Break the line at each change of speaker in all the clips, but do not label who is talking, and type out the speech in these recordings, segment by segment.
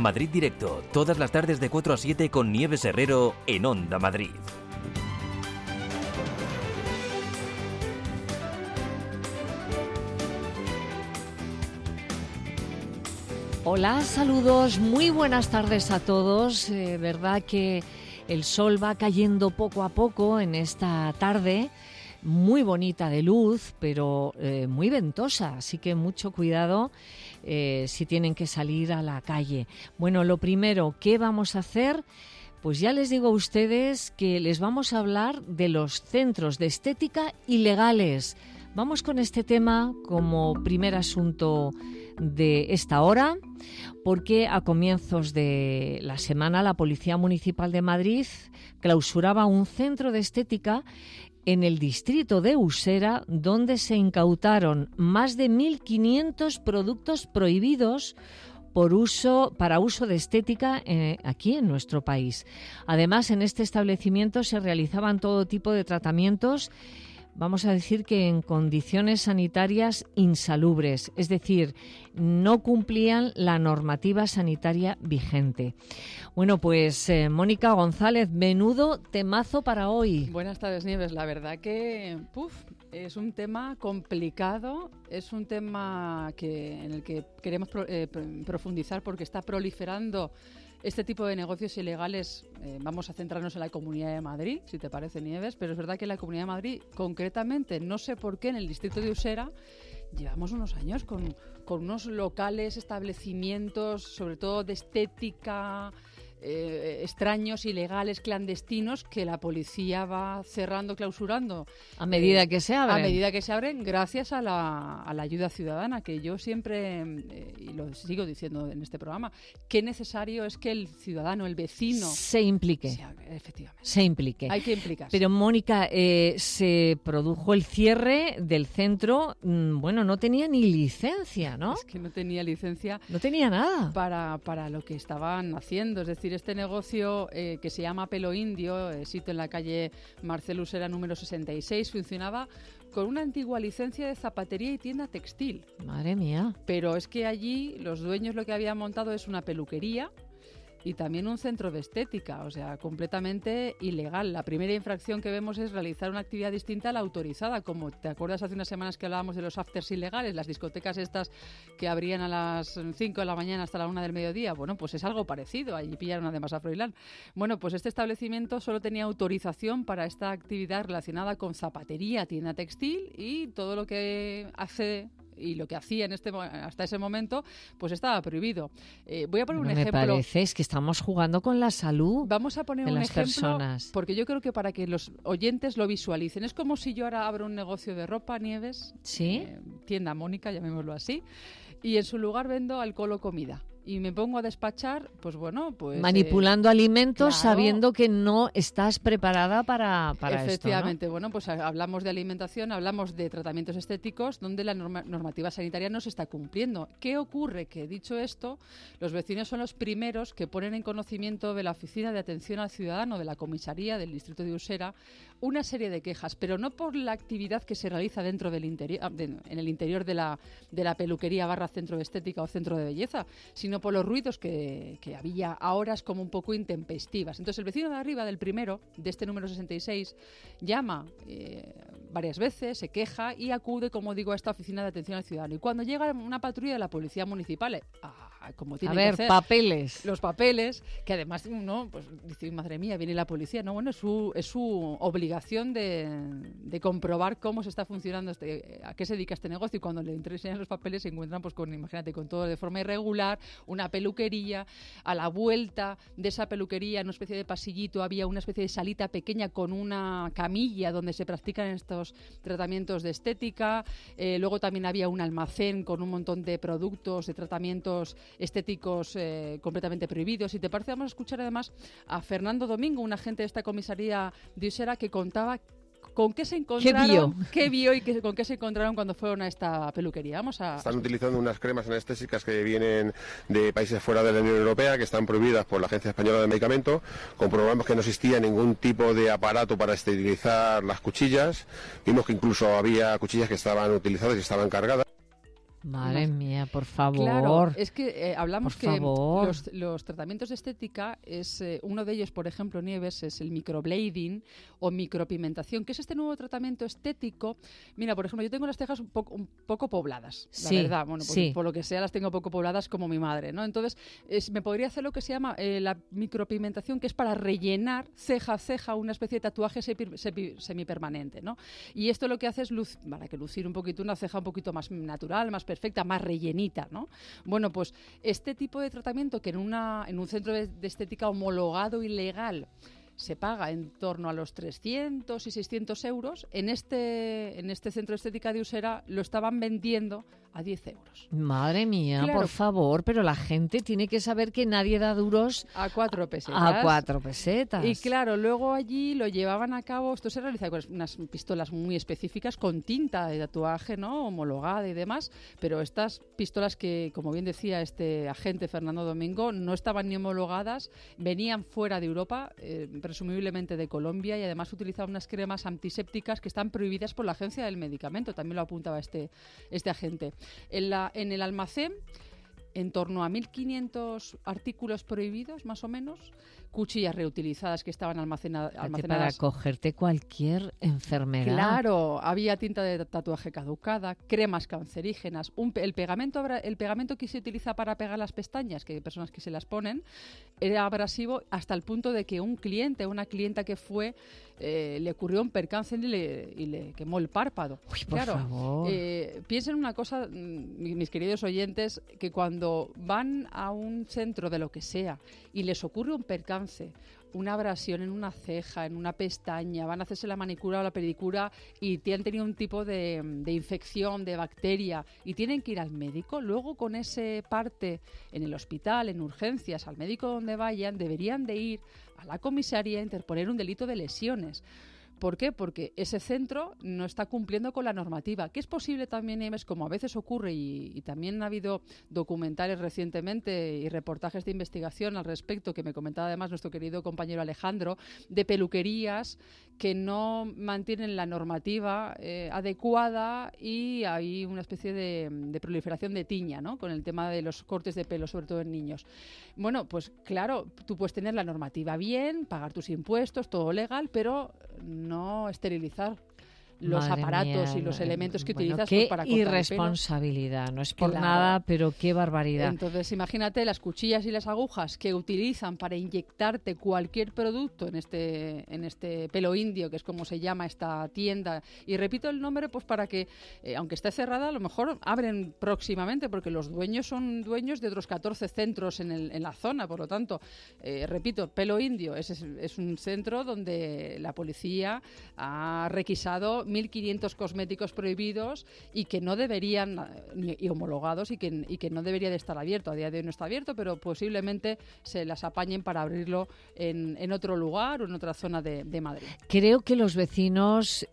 Madrid Directo, todas las tardes de 4 a 7 con Nieves Herrero en Onda Madrid.
Hola, saludos, muy buenas tardes a todos. Verdad que el sol va cayendo poco a poco en esta tarde, muy bonita de luz, pero muy ventosa, así que mucho cuidado si tienen que salir a la calle. Bueno, lo primero, ¿qué vamos a hacer? Pues ya les digo a ustedes que les vamos a hablar de los centros de estética ilegales. Vamos con este tema como primer asunto de esta hora, porque a comienzos de la semana la Policía Municipal de Madrid clausuraba un centro de estética en el distrito de Usera, donde se incautaron más de 1.500 productos prohibidos para uso de estética aquí en nuestro país. Además, en este establecimiento se realizaban todo tipo de tratamientos, vamos a decir que en condiciones sanitarias insalubres, es decir, no cumplían la normativa sanitaria vigente. Bueno, pues Mónica González, menudo temazo para hoy.
Buenas tardes, Nieves. La verdad que es un tema complicado, es un tema en el que queremos profundizar porque está proliferando este tipo de negocios ilegales. Vamos a centrarnos en la Comunidad de Madrid, si te parece, Nieves, pero es verdad que en la Comunidad de Madrid, concretamente, no sé por qué, en el distrito de Usera, llevamos unos años con unos locales, establecimientos, sobre todo de estética, extraños, ilegales, clandestinos, que la policía va cerrando, clausurando.
A medida que se abren.
A medida que se abren, gracias a la ayuda ciudadana, que yo siempre, y lo sigo diciendo en este programa, qué necesario es que el ciudadano, el vecino...
se implique.
Efectivamente.
Se implique.
Hay que implicarse.
Pero, Mónica, se produjo el cierre del centro, bueno, no tenía ni licencia, ¿no?
Es que no tenía licencia.
No tenía nada.
Para lo que estaban haciendo, es decir, este negocio que se llama Pelo Indio, sitio en la calle Marcelo Usera número 66, funcionaba con una antigua licencia de zapatería y tienda textil.
Madre mía.
Pero es que allí los dueños lo que habían montado es una peluquería y también un centro de estética, o sea, completamente ilegal. La primera infracción que vemos es realizar una actividad distinta a la autorizada, como te acuerdas hace unas semanas que hablábamos de los afters ilegales, las discotecas estas que abrían a las 5 de la mañana hasta la 1 del mediodía. Bueno, pues es algo parecido, allí pillaron además a Froilán. Bueno, pues este establecimiento solo tenía autorización para esta actividad relacionada con zapatería, tienda textil y todo lo que hace... y lo que hacía hasta ese momento, pues estaba prohibido. Voy a poner un ejemplo.
Me parece, es que estamos jugando con la salud.
Vamos a poner
de
un
las
ejemplo,
personas.
porque yo creo que para que los oyentes lo visualicen. Es como si yo ahora abro un negocio de ropa, Nieves,
¿sí?
Tienda Mónica, llamémoslo así, y en su lugar vendo alcohol o comida. Y me pongo a despachar, pues bueno, pues...
manipulando alimentos,
claro,
sabiendo que no estás preparada para
efectivamente,
esto, ¿no?
Bueno, pues hablamos de alimentación, hablamos de tratamientos estéticos donde la normativa sanitaria no se está cumpliendo. ¿Qué ocurre? Que dicho esto, los vecinos son los primeros que ponen en conocimiento de la Oficina de Atención al Ciudadano de la Comisaría del Distrito de Usera una serie de quejas, pero no por la actividad que se realiza dentro del interior, en el interior de la peluquería / centro de estética o centro de belleza, sino por los ruidos que había a horas como un poco intempestivas. Entonces el vecino de arriba, del primero, de este número 66, llama varias veces, se queja y acude, como digo, a esta Oficina de Atención al Ciudadano. Y cuando llega una patrulla de la Policía Municipal, como tiene que hacer,
papeles.
Los papeles, que además uno pues dice, madre mía, viene la policía. No, bueno, es su obligación de comprobar cómo se está funcionando, a qué se dedica este negocio. Y cuando le enseñan los papeles se encuentran, pues imagínate, con todo de forma irregular, una peluquería. A la vuelta de esa peluquería, en una especie de pasillito, había una especie de salita pequeña con una camilla donde se practican estos tratamientos de estética. Luego también había un almacén con un montón de productos, de tratamientos estéticos completamente prohibidos. Si te parece, vamos a escuchar además a Fernando Domingo, un agente de esta comisaría de Usera, que contaba con qué se encontraron, qué vio y con qué se encontraron cuando fueron a esta peluquería. Están
utilizando unas cremas anestésicas que vienen de países fuera de la Unión Europea, que están prohibidas por la Agencia Española de Medicamentos. Comprobamos que no existía ningún tipo de aparato para esterilizar las cuchillas. Vimos que incluso había cuchillas que estaban utilizadas y estaban cargadas.
Madre mía, por favor.
Claro, es que hablamos
por
que
favor.
los tratamientos de estética, es uno de ellos, por ejemplo, Nieves, es el microblading o micropigmentación, que es este nuevo tratamiento estético. Mira, por ejemplo, yo tengo las cejas un poco pobladas,
Sí,
la verdad. Bueno,
sí.
por lo que sea, las tengo poco pobladas como mi madre, ¿no? Entonces, me podría hacer lo que se llama la micropigmentación, que es para rellenar ceja a ceja una especie de tatuaje semipermanente, ¿no? Y esto lo que hace es para que lucir un poquito una ceja un poquito más natural, más perfecta, más rellenita, ¿no? Bueno, pues este tipo de tratamiento que en un centro de estética homologado y legal se paga en torno a los 300 y 600 euros, en este centro de estética de Usera lo estaban vendiendo a 10 euros.
Madre mía,
Claro.
por favor, pero la gente tiene que saber que nadie da duros
A 4 pesetas.
a 4 pesetas.
Y claro, luego allí lo llevaban a cabo, esto se realiza con unas pistolas muy específicas con tinta de tatuaje, ¿no? Homologada y demás, pero estas pistolas que, como bien decía este agente Fernando Domingo, no estaban ni homologadas, venían fuera de Europa, presumiblemente de Colombia, y además utilizaban unas cremas antisépticas que están prohibidas por la Agencia del Medicamento, también lo apuntaba este agente. En el almacén, en torno a 1.500 artículos prohibidos, más o menos, cuchillas reutilizadas que estaban almacenadas.
Para cogerte cualquier enfermedad.
Claro, había tinta de tatuaje caducada, cremas cancerígenas, el pegamento que se utiliza para pegar las pestañas, que hay personas que se las ponen, era abrasivo hasta el punto de que una clienta que fue, le ocurrió un percance y le quemó el párpado.
Uy, por favor.
Piensen una cosa, mis queridos oyentes, que cuando van a un centro de lo que sea y les ocurre un percance, una abrasión en una ceja, en una pestaña, van a hacerse la manicura o la pedicura y han tenido un tipo de infección, de bacteria, y tienen que ir al médico, luego con ese parte en el hospital, en urgencias, al médico donde vayan, deberían de ir a la comisaría a interponer un delito de lesiones. ¿Por qué? Porque ese centro no está cumpliendo con la normativa, que es posible también, Nieves, como a veces ocurre, y también ha habido documentales recientemente y reportajes de investigación al respecto, que me comentaba además nuestro querido compañero Alejandro, de peluquerías que no mantienen la normativa adecuada, y hay una especie de proliferación de tiña, ¿no?, con el tema de los cortes de pelo, sobre todo en niños. Bueno, pues claro, tú puedes tener la normativa bien, pagar tus impuestos, todo legal, pero no esterilizar los
Madre
aparatos
mía,
y los elementos que
bueno,
utilizas
qué
para cortar el pelo.
irresponsabilidad, no es por
Claro.
nada, pero qué barbaridad.
Entonces, imagínate las cuchillas y las agujas que utilizan para inyectarte cualquier producto en este pelo indio, que es como se llama esta tienda. Y repito el nombre pues para que, aunque esté cerrada, a lo mejor abren próximamente, porque los dueños son dueños de otros 14 centros en la zona. Por lo tanto, repito, Pelo Indio es un centro donde la policía ha requisado 1.500 cosméticos prohibidos y que no deberían, y homologados, y que no debería de estar abierto. A día de hoy no está abierto, pero posiblemente se las apañen para abrirlo en otro lugar o en otra zona de Madrid.
Creo que los vecinos,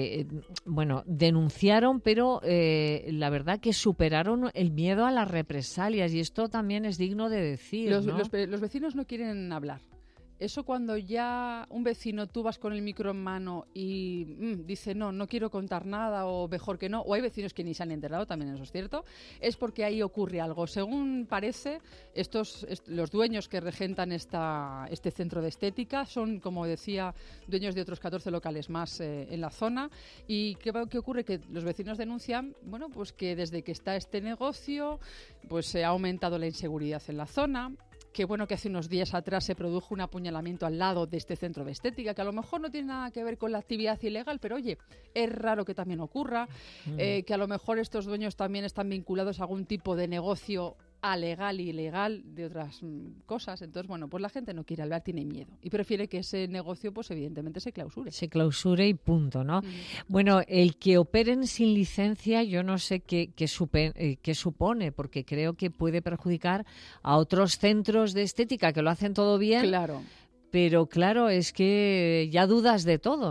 denunciaron, pero la verdad que superaron el miedo a las represalias, y esto también es digno de decir, ¿no?
Los vecinos no quieren hablar. Eso cuando ya un vecino, tú vas con el micro en mano y dice no quiero contar nada, o mejor que no, o hay vecinos que ni se han enterado, también eso es cierto, es porque ahí ocurre algo. Según parece, los dueños que regentan este centro de estética son, como decía, dueños de otros 14 locales más en la zona. ¿Y qué ocurre? Que los vecinos denuncian, bueno, pues que desde que está este negocio, pues se ha aumentado la inseguridad en la zona. Que bueno, que hace unos días atrás se produjo un apuñalamiento al lado de este centro de estética, que a lo mejor no tiene nada que ver con la actividad ilegal, pero oye, es raro que también ocurra, que a lo mejor estos dueños también están vinculados a algún tipo de negocio alegal y ilegal de otras cosas. Entonces, bueno, pues la gente no quiere hablar, tiene miedo y prefiere que ese negocio, pues evidentemente se clausure.
Se clausure y punto, ¿no? Bueno, el que operen sin licencia, yo no sé qué supone, porque creo que puede perjudicar a otros centros de estética que lo hacen todo bien.
Claro.
Pero claro, es que ya dudas de todo, ¿no?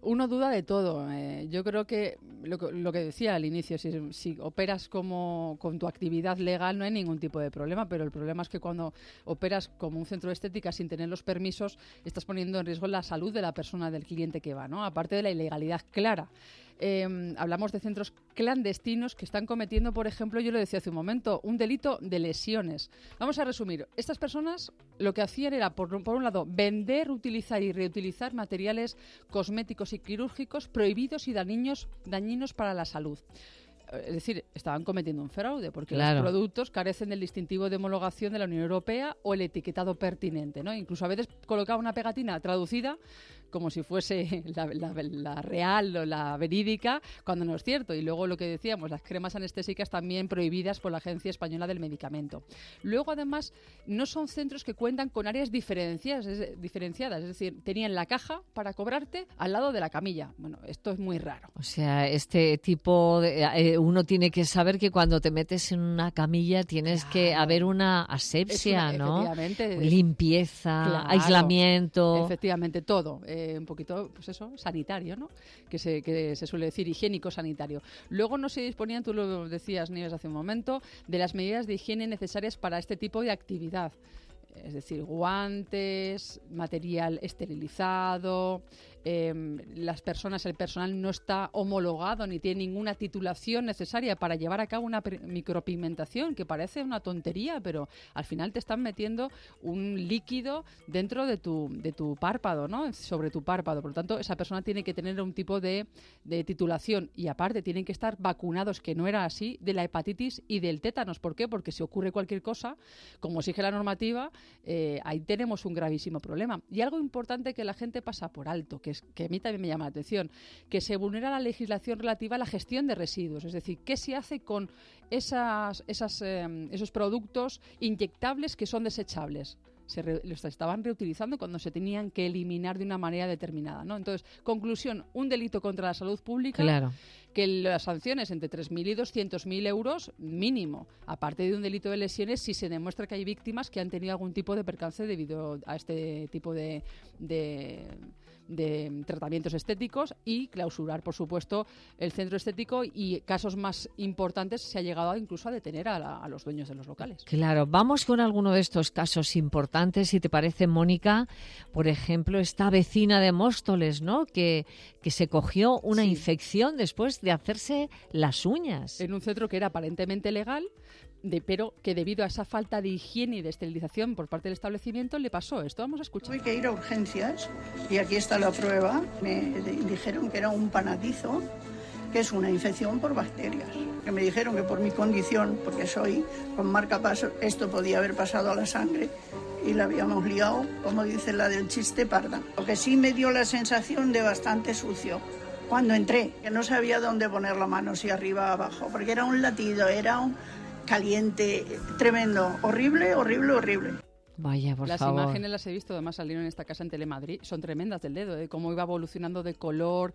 Uno duda de todo. Yo creo que lo que decía al inicio, si operas con tu actividad legal no hay ningún tipo de problema, pero el problema es que cuando operas como un centro de estética sin tener los permisos, estás poniendo en riesgo la salud de la persona, del cliente que va, ¿no? Aparte de la ilegalidad clara. Hablamos de centros clandestinos que están cometiendo, por ejemplo, yo lo decía hace un momento, un delito de lesiones. Vamos a resumir. Estas personas lo que hacían era, por un lado, vender, utilizar y reutilizar materiales cosméticos y quirúrgicos prohibidos y dañinos para la salud. Es decir, estaban cometiendo un fraude porque los productos carecen del distintivo de homologación de la Unión Europea o el etiquetado pertinente, ¿no? Incluso a veces colocaba una pegatina traducida como si fuese la real o la verídica, cuando no es cierto. Y luego lo que decíamos, las cremas anestésicas también prohibidas por la Agencia Española del Medicamento. Luego, además, no son centros que cuentan con áreas diferenciadas, es decir, tenían la caja para cobrarte al lado de la camilla. Bueno, esto es muy raro.
O sea, este tipo de... uno tiene que saber que cuando te metes en una camilla tienes que haber una asepsia, ¿no?
Efectivamente.
Limpieza, aislamiento.
Efectivamente, todo. Un poquito, pues eso, sanitario, ¿no? Que se suele decir higiénico-sanitario. Luego no se disponían, tú lo decías, Nieves, hace un momento, de las medidas de higiene necesarias para este tipo de actividad. Es decir, guantes, material esterilizado, el personal no está homologado ni tiene ninguna titulación necesaria para llevar a cabo una micropigmentación, que parece una tontería, pero al final te están metiendo un líquido dentro de tu párpado, ¿no? Sobre tu párpado. Por lo tanto, esa persona tiene que tener un tipo de titulación y aparte tienen que estar vacunados, que no era así, de la hepatitis y del tétanos. ¿Por qué? Porque si ocurre cualquier cosa, como exige la normativa, ahí tenemos un gravísimo problema. Y algo importante que la gente pasa por alto, que a mí también me llama la atención, que se vulnera la legislación relativa a la gestión de residuos. Es decir, ¿qué se hace con esos productos inyectables que son desechables? Los estaban reutilizando cuando se tenían que eliminar de una manera determinada, ¿no? Entonces, conclusión, un delito contra la salud pública, que las sanciones entre 3.000 y 200.000 euros mínimo, aparte de un delito de lesiones si se demuestra que hay víctimas que han tenido algún tipo de percance debido a este tipo de tratamientos estéticos, y clausurar, por supuesto, el centro estético, y casos más importantes se ha llegado incluso a detener a los dueños de los locales.
Claro, vamos con alguno de estos casos importantes, si te parece, Mónica. Por ejemplo, esta vecina de Móstoles, ¿no? Que se cogió una infección después de hacerse las uñas.
En un centro que era aparentemente legal, pero que debido a esa falta de higiene y de esterilización por parte del establecimiento le pasó esto. Vamos a escuchar.
Tuve que ir a urgencias y aquí está la prueba. Me dijeron que era un panadizo, que es una infección por bacterias. Que me dijeron que por mi condición, porque soy con marcapasos, esto podía haber pasado a la sangre y la habíamos liado, como dice la del chiste, parda. Lo que sí me dio la sensación de bastante sucio cuando entré, que no sabía dónde poner la mano, si arriba o abajo, porque era un latido, era un caliente, tremendo, horrible.
Vaya, por
Las
favor.
imágenes las he visto, además salieron en esta casa en Telemadrid, son tremendas del dedo, de cómo iba evolucionando de color.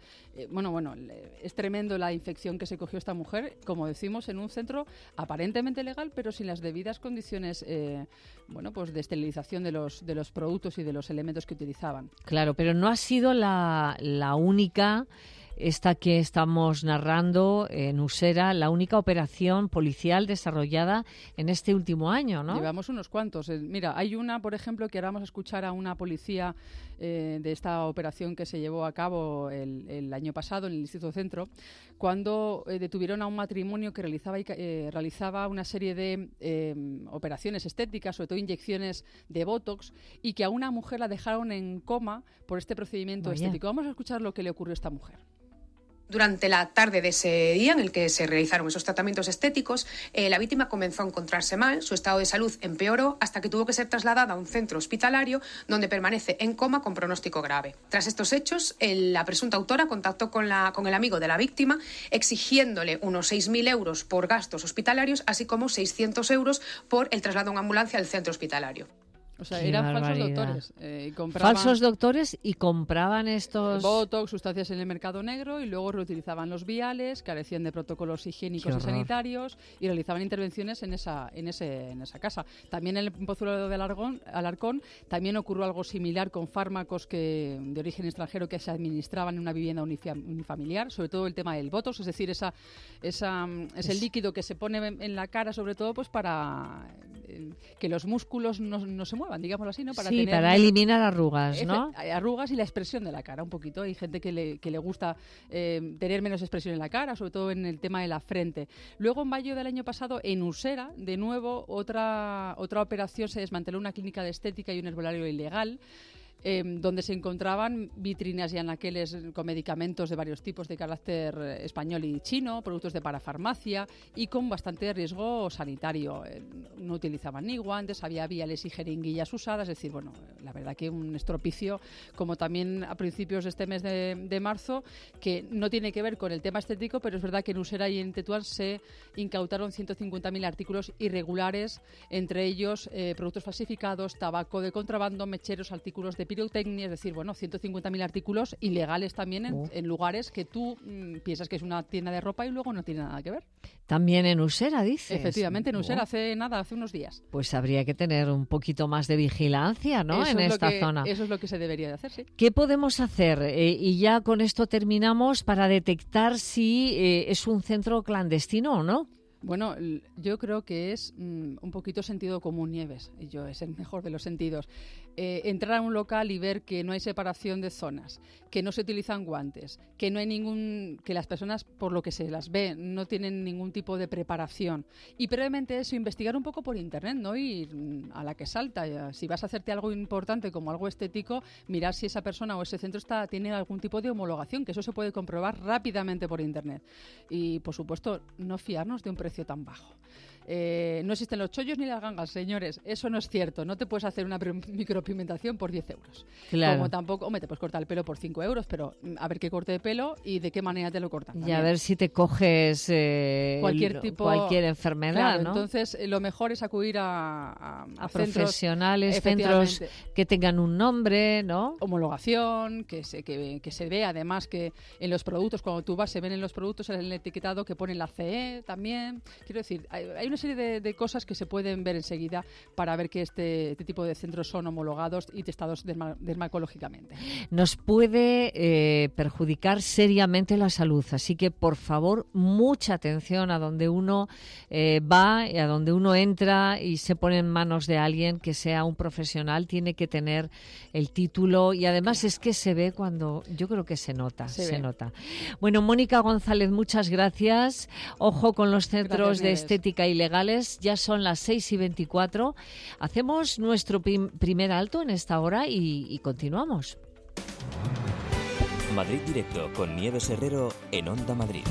Es tremendo la infección que se cogió esta mujer, como decimos, en un centro aparentemente legal, pero sin las debidas condiciones de esterilización de los productos y de los elementos que utilizaban.
Claro, pero no ha sido la única... Esta que estamos narrando en Usera, la única operación policial desarrollada en este último año, ¿no?
Llevamos unos cuantos. Mira, hay una, por ejemplo, que ahora vamos a escuchar a una policía de esta operación que se llevó a cabo el año pasado en el Distrito Centro, cuando detuvieron a un matrimonio que realizaba una serie de operaciones estéticas, sobre todo inyecciones de Botox, y que a una mujer la dejaron en coma por este procedimiento estético. Vamos a escuchar lo que le ocurrió a esta mujer.
Durante la tarde de ese día en el que se realizaron esos tratamientos estéticos, la víctima comenzó a encontrarse mal, su estado de salud empeoró hasta que tuvo que ser trasladada a un centro hospitalario donde permanece en coma con pronóstico grave. Tras estos hechos, la presunta autora contactó con el amigo de la víctima exigiéndole unos 6.000 euros por gastos hospitalarios, así como 600 euros por el traslado en ambulancia al centro hospitalario.
O sea,
Qué
eran
barbaridad.
falsos doctores. Compraban
Falsos doctores y compraban estos...
Botox, sustancias en el mercado negro, y luego reutilizaban los viales, carecían de protocolos higiénicos y sanitarios, y realizaban intervenciones en esa casa. También en el Pozuelo de Alarcón también ocurrió algo similar con fármacos de origen extranjero que se administraban en una vivienda unifamiliar, sobre todo el tema del Botox, es decir, ese líquido que se pone en la cara, sobre todo pues para que los músculos no se muevan, digámoslo así, ¿no? Para
eliminar arrugas, ¿no?
Arrugas y la expresión de la cara, un poquito. Hay gente que le gusta tener menos expresión en la cara, sobre todo en el tema de la frente. Luego, en mayo del año pasado, en Usera, de nuevo, otra operación, se desmanteló una clínica de estética y un herbolario ilegal, donde se encontraban vitrinas y anaqueles con medicamentos de varios tipos de carácter español y chino, productos de parafarmacia y con bastante riesgo sanitario. No utilizaban ni guantes, había viales y jeringuillas usadas, es decir, bueno, la verdad que un estropicio, como también a principios de este mes de marzo, que no tiene que ver con el tema estético, pero es verdad que en Usera y en Tetuán se incautaron 150.000 artículos irregulares, entre ellos productos falsificados, tabaco de contrabando, mecheros, artículos de pirotecnia, es decir, bueno, 150.000 artículos ilegales también en lugares que tú piensas que es una tienda de ropa y luego no tiene nada que ver.
También en Usera, dices.
Efectivamente, en Usera, hace unos días.
Pues habría que tener un poquito más de vigilancia, ¿no? En esta zona.
Eso es lo que se debería de hacer, sí.
¿Qué podemos hacer? Y ya con esto terminamos, para detectar si es un centro clandestino o no.
Bueno, yo creo que es un poquito sentido común, Nieves. Es el mejor de los sentidos. Entrar a un local y ver que no hay separación de zonas, que no se utilizan guantes, que no hay que las personas, por lo que se las ve, no tienen ningún tipo de preparación. Y previamente eso, investigar un poco por internet, ¿no? Y a la que salta. Si vas a hacerte algo importante como algo estético, mirar si esa persona o ese centro tiene algún tipo de homologación, que eso se puede comprobar rápidamente por internet. Y, por supuesto, no fiarnos de un precio tan bajo. No existen los chollos ni las gangas, señores. Eso no es cierto. No te puedes hacer una micropigmentación por 10 euros.
Claro.
Como tampoco, te puedes cortar el pelo por 5 euros, pero a ver qué corte de pelo y de qué manera te lo cortan.
Y a ver si te coges cualquier enfermedad,
claro,
¿no?
Entonces, lo mejor es acudir a
profesionales, centros que tengan un nombre, ¿no?
Homologación, que se vea además que en los productos, cuando tú vas, se ven en los productos en el etiquetado que pone la CE también. Quiero decir, hay una serie de cosas que se pueden ver enseguida para ver que este tipo de centros son homologados y testados dermatológicamente.
Nos puede perjudicar seriamente la salud, así que por favor mucha atención a donde uno va, a donde uno entra y se pone en manos de alguien que sea un profesional. Tiene que tener el título y además es que se ve cuando, yo creo que se nota. Bueno, Mónica González, muchas gracias. Ojo con los centros de estética ilegales. Ya son las 6:24. Hacemos nuestro primer alto en esta hora y continuamos.
Madrid Directo con Nieves Herrero en Onda Madrid.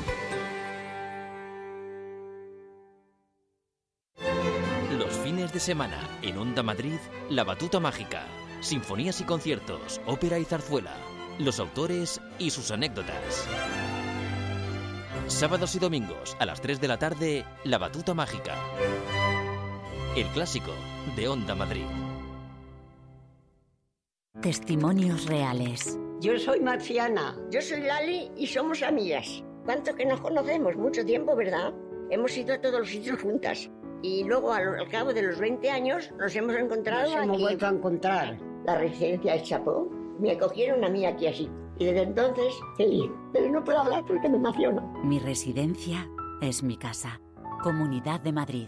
Los fines de semana en Onda Madrid, La Batuta Mágica. Sinfonías y conciertos, ópera y zarzuela. Los autores y sus anécdotas. Sábados y domingos a las 3 de la tarde, La Batuta Mágica. El clásico de Onda Madrid.
Testimonios reales.
Yo soy Marciana. Yo soy Lali y somos amigas. ¿Cuánto que nos conocemos? Mucho tiempo, ¿verdad? Hemos ido a todos los sitios juntas. Y luego, al cabo de los 20 años, nos hemos encontrado aquí. Nos hemos vuelto a encontrar. La residencia de Chapó. Me acogieron a mí aquí así. Y desde entonces, feliz. Pero no puedo hablar porque me emociono.
Mi residencia es mi casa. Comunidad de Madrid.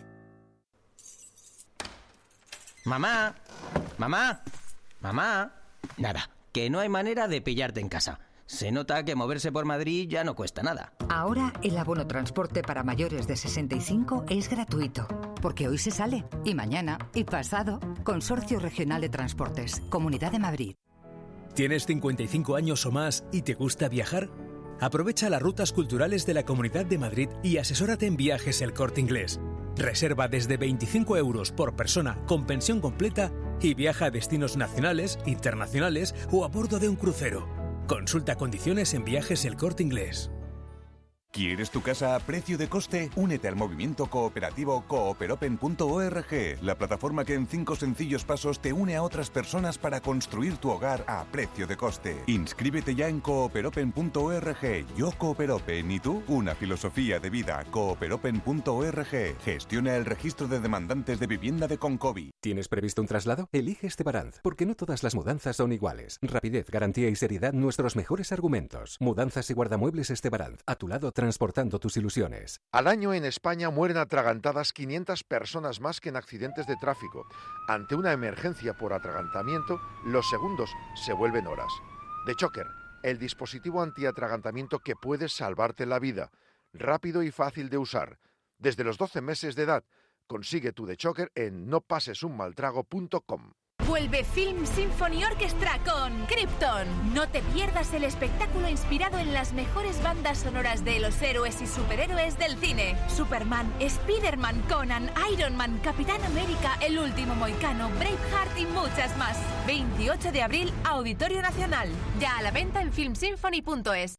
Mamá, mamá, mamá. Nada, que no hay manera de pillarte en casa. Se nota que moverse por Madrid ya no cuesta nada.
Ahora el abono transporte para mayores de 65 es gratuito. Porque hoy se sale, y mañana, y pasado. Consorcio Regional de Transportes, Comunidad de Madrid.
¿Tienes 55 años o más y te gusta viajar? Aprovecha las rutas culturales de la Comunidad de Madrid y asesórate en Viajes El Corte Inglés. Reserva desde 25 euros por persona con pensión completa y viaja a destinos nacionales, internacionales o a bordo de un crucero. Consulta condiciones en Viajes El Corte Inglés.
¿Quieres tu casa a precio de coste? Únete al movimiento cooperativo cooperopen.org, la plataforma que en 5 sencillos pasos te une a otras personas para construir tu hogar a precio de coste. Inscríbete ya en cooperopen.org. Yo Cooperopen y tú, una filosofía de vida. Cooperopen.org. Gestiona el registro de demandantes de vivienda de Concovi.
¿Tienes previsto un traslado? Elige Estebaranz, porque no todas las mudanzas son iguales. Rapidez, garantía y seriedad, nuestros mejores argumentos. Mudanzas y guardamuebles Estebaranz, a tu lado transportando tus ilusiones.
Al año en España mueren atragantadas 500 personas más que en accidentes de tráfico. Ante una emergencia por atragantamiento, los segundos se vuelven horas. The Choker, el dispositivo antiatragantamiento que puede salvarte la vida. Rápido y fácil de usar. Desde los 12 meses de edad, consigue tu The Choker en nopasesunmaltrago.com.
Vuelve Film Symphony Orchestra con Krypton. No te pierdas el espectáculo inspirado en las mejores bandas sonoras de los héroes y superhéroes del cine. Superman, Spider-Man, Conan, Iron Man, Capitán América, El Último Mohicano, Braveheart y muchas más. 28 de abril, Auditorio Nacional. Ya a la venta en filmsymphony.es.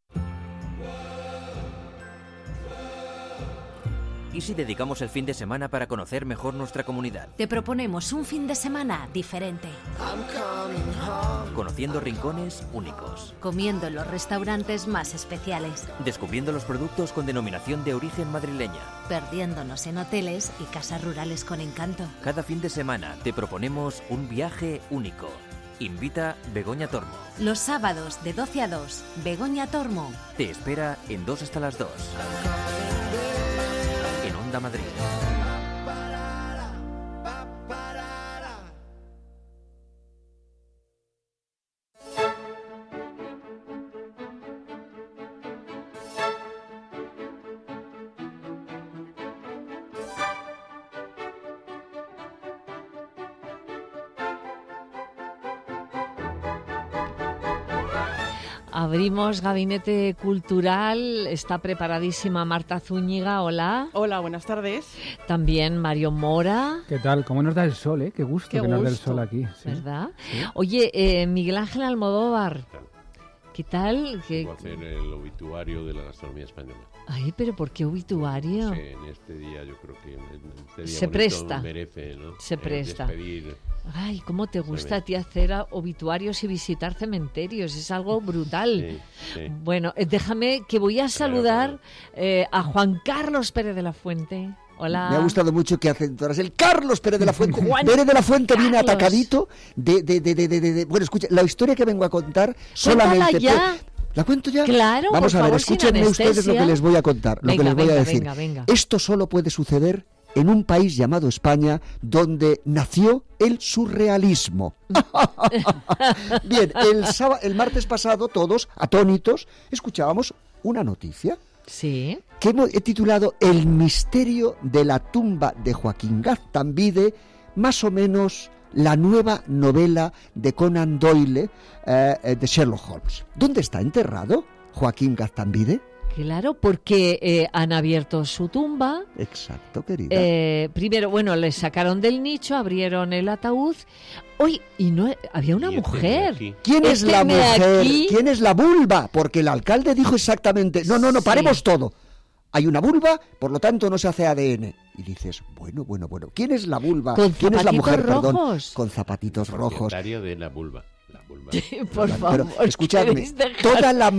¿Y si dedicamos el fin de semana para conocer mejor nuestra comunidad?
Te proponemos un fin de semana diferente.
Conociendo rincones únicos.
Comiendo en los restaurantes más especiales.
Descubriendo los productos con denominación de origen madrileña.
Perdiéndonos en hoteles y casas rurales con encanto.
Cada fin de semana te proponemos un viaje único. Invita Begoña Tormo.
Los sábados de 12 a 2, Begoña Tormo.
Te espera en 2 hasta las 2. Onda Madrid.
Abrimos Gabinete Cultural, está preparadísima Marta Zúñiga, hola.
Hola, buenas tardes.
También Mario Mora.
¿Qué tal? ¿Cómo nos da el sol, eh? Qué gusto que nos da el sol aquí.
Sí. ¿Verdad? Sí. Oye, Miguel Ángel Almodóvar, ¿qué tal?
Voy a hacer el obituario de la gastronomía española.
Ay, pero ¿por qué obituario?
Sí, en este día yo creo que este día
se presta.
Merece, ¿no?
Se presta.
Despedir.
Ay, cómo te gusta a ti hacer obituarios y visitar cementerios, es algo brutal. Sí. Bueno, déjame que voy a saludar a Juan Carlos Pérez de la Fuente. Hola.
Me ha gustado mucho que acentuaras el Carlos Pérez de la Fuente. Pérez de la Fuente viene atacadito de... Bueno, escucha, la historia que vengo a contar solamente... ¿La cuento ya?
Claro,
vamos a ver, escúchenme ustedes lo que les voy a contar,
venga,
lo que les voy a decir.
Venga.
Esto solo puede suceder en un país llamado España, donde nació el surrealismo. Bien, el martes pasado, todos atónitos, escuchábamos una noticia.
Sí.
Que he titulado El misterio de la tumba de Joaquín Gaztambide, más o menos la nueva novela de Conan Doyle de Sherlock Holmes. ¿Dónde está enterrado Joaquín Gaztambide?
Claro, porque han abierto su tumba.
Exacto, querida.
Primero, bueno, le sacaron del nicho, abrieron el ataúd. Hoy, y no había una mujer.
¿Quién es la mujer? ¿Quién es la vulva? Porque el alcalde dijo exactamente, no, paremos todo. Hay una vulva, por lo tanto no se hace ADN. Y dices, bueno. ¿Quién es la vulva? ¿Quién es la mujer?
Rojos.
Perdón, con zapatitos rojos.
De la vulva.
Por favor,
pero escuchadme, toda la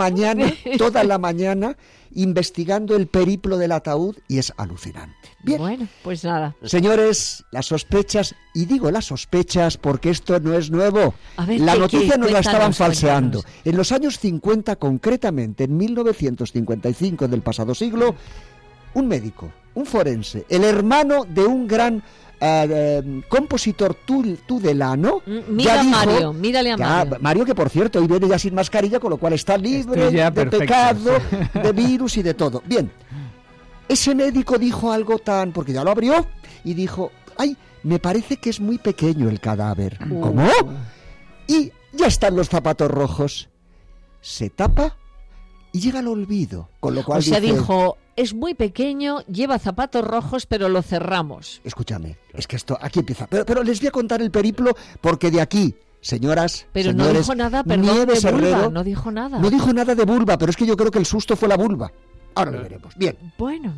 mañana investigando el periplo del ataúd y es alucinante. Bien.
Bueno, pues nada.
Señores, las sospechas, y digo las sospechas porque esto no es nuevo.
A ver,
la noticia nos la estaban falseando. En los años 50, concretamente en 1955 del pasado siglo, un médico, un forense, el hermano de un gran compositor tudelano.
Mírale a Mario.
Mario, que por cierto hoy viene ya sin mascarilla, con lo cual está libre de pecado, de virus y de todo. Bien, ese médico dijo algo porque ya lo abrió y dijo, ay, me parece que es muy pequeño el cadáver. ¿Cómo? Y ya están los zapatos rojos. Se tapa y llega al olvido, con lo cual
dijo, es muy pequeño, lleva zapatos rojos, pero lo cerramos.
Escúchame, es que esto aquí empieza. Pero les voy a contar el periplo porque de aquí, señoras,
pero
señores,
no dijo nada, perdón, de vulva, no dijo nada.
No dijo nada de vulva, pero es que yo creo que el susto fue la vulva. Ahora lo veremos. Bien.
Bueno.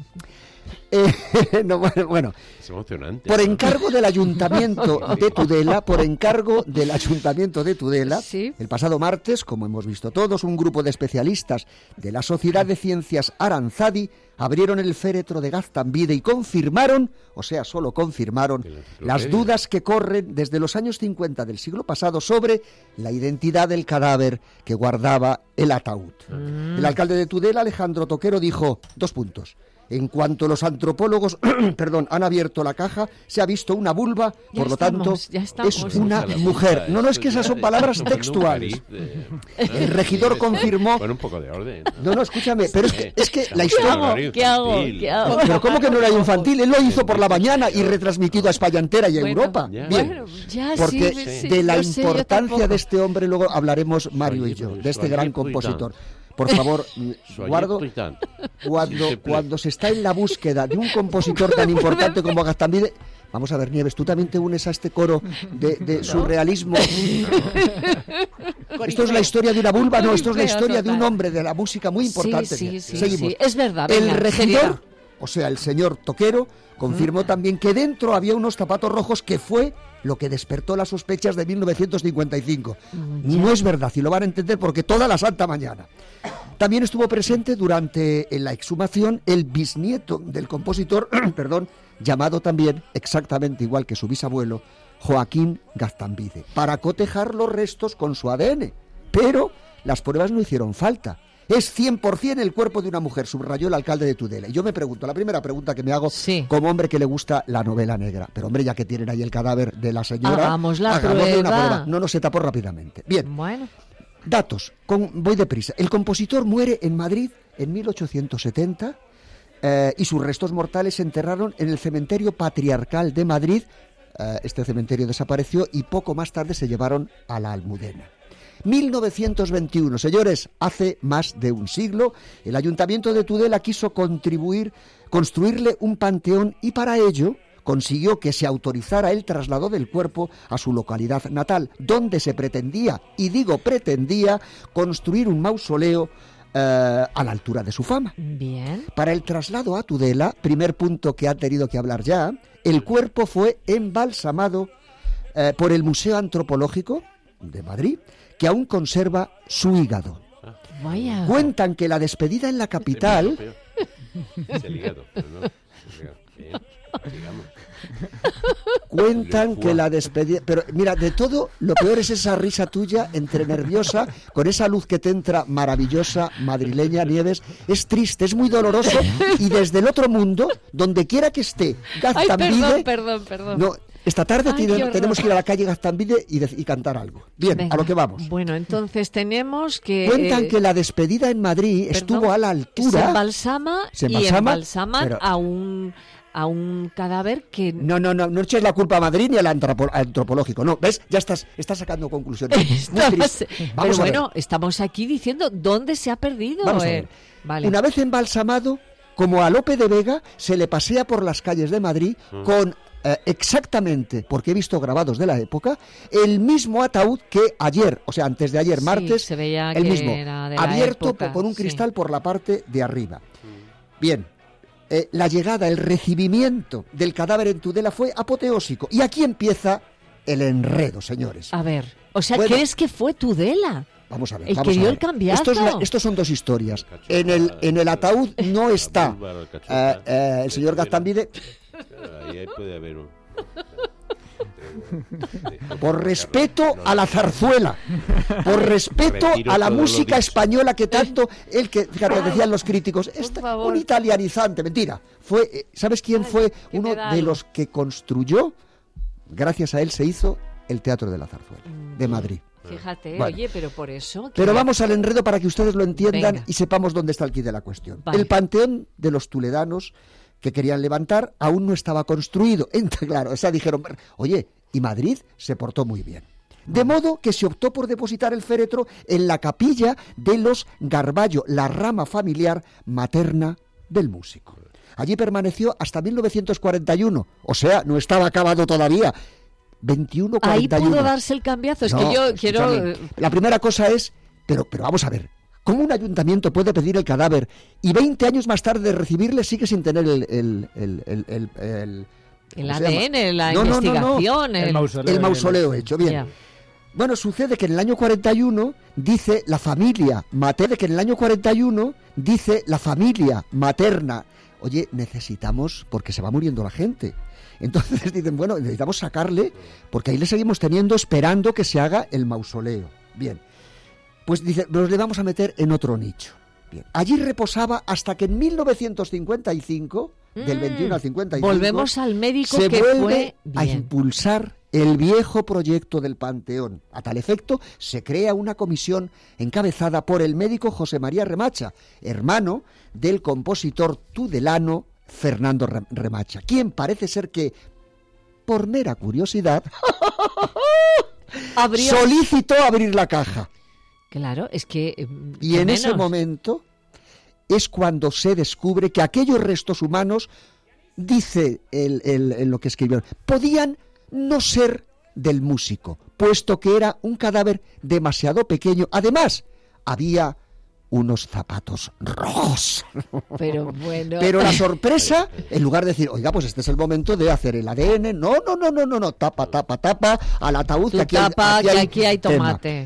Bueno.
Es emocionante.
Por encargo del Ayuntamiento de Tudela,
¿Sí?
El pasado martes, como hemos visto todos, un grupo de especialistas de la Sociedad de Ciencias Aranzadi abrieron el féretro de Gaztambide y confirmaron, o sea, solo confirmaron, las dudas que corren desde los años 50 del siglo pasado sobre la identidad del cadáver que guardaba el ataúd. El alcalde de Tudela, Alejandro Toquero, dijo, 2 puntos. En cuanto los antropólogos han abierto la caja, se ha visto una vulva, por lo tanto, es una mujer. No, es que esas son palabras textuales. El regidor confirmó...
Con un poco de orden.
No, escúchame, pero es que la historia...
¿Qué hago?
Pero ¿cómo que no era infantil? Él lo hizo por la mañana y retransmitido a España entera y a Europa. Bien, porque de la importancia de este hombre luego hablaremos Mario y yo, de este gran compositor. Por favor, Guardo, cuando se está en la búsqueda de un compositor tan importante como Gaztambide, vamos a ver, Nieves, tú también te unes a este coro de surrealismo. ¿Esto es la historia de una vulva? No, esto es la historia de un hombre de la música muy importante.
Sí,
seguimos.
Es verdad.
El regidor, o sea, el señor Toquero, confirmó también que dentro había unos zapatos rojos, que fue lo que despertó las sospechas de 1955. No es verdad, y lo van a entender porque toda la santa mañana. También estuvo presente durante la exhumación el bisnieto del compositor, llamado también, exactamente igual que su bisabuelo, Joaquín Gaztambide, para cotejar los restos con su ADN. Pero las pruebas no hicieron falta. Es 100% el cuerpo de una mujer, subrayó el alcalde de Tudela. Y yo me pregunto, la primera pregunta que me hago, como hombre que le gusta la novela negra, pero hombre, ya que tienen ahí el cadáver de la señora,
hagámosle una
prueba. No se tapó rápidamente. Bien,
bueno.
Datos, voy deprisa. El compositor muere en Madrid en 1870 y sus restos mortales se enterraron en el cementerio patriarcal de Madrid. Este cementerio desapareció y poco más tarde se llevaron a la Almudena. 1921, señores, hace más de un siglo, el Ayuntamiento de Tudela quiso construirle un panteón y para ello consiguió que se autorizara el traslado del cuerpo a su localidad natal, donde se pretendía, y digo pretendía, construir un mausoleo a la altura de su fama.
Bien.
Para el traslado a Tudela, primer punto que ha tenido que hablar ya, el cuerpo fue embalsamado por el Museo Antropológico de Madrid, que aún conserva su hígado.
Vaya.
Cuentan que la despedida en la capital...
Es el hígado, pero no.
Cuentan que la despedida... Pero mira, de todo, lo peor es esa risa tuya, entre nerviosa, con esa luz que te entra maravillosa, madrileña, Nieves. Es triste, es muy doloroso, y desde el otro mundo, donde quiera que esté Gaztambide...
Perdón.
No, esta tarde tenemos que ir a la calle Gaztambide y cantar algo. Bien, venga, a lo que vamos.
Bueno, entonces tenemos que...
Cuentan que la despedida en Madrid estuvo a la altura...
Se embalsaman a un cadáver que...
No eches la culpa a Madrid ni al antropológico. No, ¿ves? Ya estás sacando conclusiones.
Pero bueno, estamos aquí diciendo dónde se ha perdido.
Vamos a ver. Vale. Una vez embalsamado, como a Lope de Vega, se le pasea por las calles de Madrid con... exactamente, porque he visto grabados de la época, el mismo ataúd que ayer, o sea, antes de ayer, martes,
se veía
el
que
mismo,
era de la
abierto
época,
con un cristal por la parte de arriba. Bien, la llegada, el recibimiento del cadáver en Tudela fue apoteósico. Y aquí empieza el enredo, señores.
A ver, o sea, ¿crees que fue Tudela?
Vamos a ver.
El que dio el cambiazo.
Estos son dos historias. En el ataúd no está el señor Gaztambide.
Ahí puede haber un...
Por respeto a la zarzuela, por respeto a la música española que tanto, fíjate, decían los críticos, un italianizante, mentira. ¿Sabes quién fue uno de los que construyó? Gracias a él se hizo el Teatro de la Zarzuela, de Madrid.
Fíjate,
bueno,
oye, pero por eso...
Pero vamos al enredo para que ustedes lo entiendan y sepamos dónde está el quid de la cuestión. Vale. El panteón de los tuledanos que querían levantar aún no estaba construido. Claro, dijeron, oye, y Madrid se portó muy bien. De modo que se optó por depositar el féretro en la capilla de los Garballo, la rama familiar materna del músico. Allí permaneció hasta 1941, o sea, no estaba acabado todavía. 21-41.
Ahí pudo darse el cambiazo, es que yo quiero...
La primera cosa es, pero vamos a ver, ¿Cómo un ayuntamiento puede pedir el cadáver y 20 años más tarde de recibirle sigue sin tener el
ADN, la investigación,
el mausoleo hecho? Bien. Yeah. Bueno, sucede que en el año 41 dice la familia materna, oye, necesitamos, porque se va muriendo la gente. Entonces dicen, bueno, necesitamos sacarle, porque ahí le seguimos teniendo esperando que se haga el mausoleo. Bien, pues dice, nos le vamos a meter en otro nicho. Bien, allí reposaba hasta que en 1955, del 21 al 55,
volvemos al médico
se
que
vuelve
fue
a impulsar el viejo proyecto del Panteón. A tal efecto, se crea una comisión encabezada por el médico José María Remacha, hermano del compositor tudelano Fernando Remacha, quien parece ser que, por mera curiosidad, solicitó abrir la caja.
Claro, es que...
y en ese momento es cuando se descubre que aquellos restos humanos, dice lo que escribieron, podían no ser del músico, puesto que era un cadáver demasiado pequeño. Además, había unos zapatos rojos.
Pero bueno...
Pero la sorpresa, en lugar de decir, oiga, pues este es el momento de hacer el ADN, no, tapa, al ataúd,
que aquí hay tomate.